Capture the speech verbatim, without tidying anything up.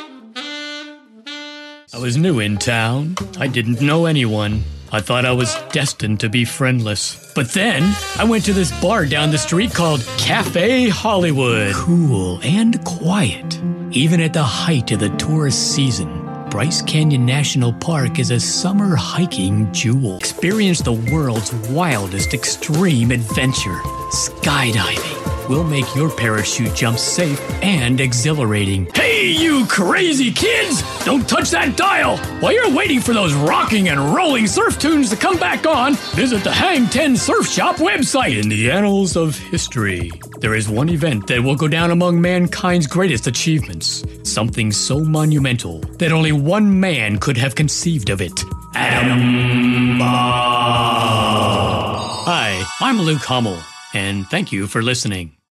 I was new in town. I didn't know anyone. I thought I was destined to be friendless. But then, I went to this bar down the street called Cafe Hollywood. Cool and quiet. Even at the height of the tourist season, Bryce Canyon National Park is a summer hiking jewel. Experience the world's wildest extreme adventure. Skydiving will make your parachute jump safe and exhilarating. Hey, you crazy kids! Don't touch that dial! While you're waiting for those rocking and rolling surf tunes to come back on, visit the Hang ten Surf Shop website. In the annals of history, there is one event that will go down among mankind's greatest achievements. Something so monumental that only one man could have conceived of it. Atom Bomb! Hi, I'm Luke Hummel, and thank you for listening.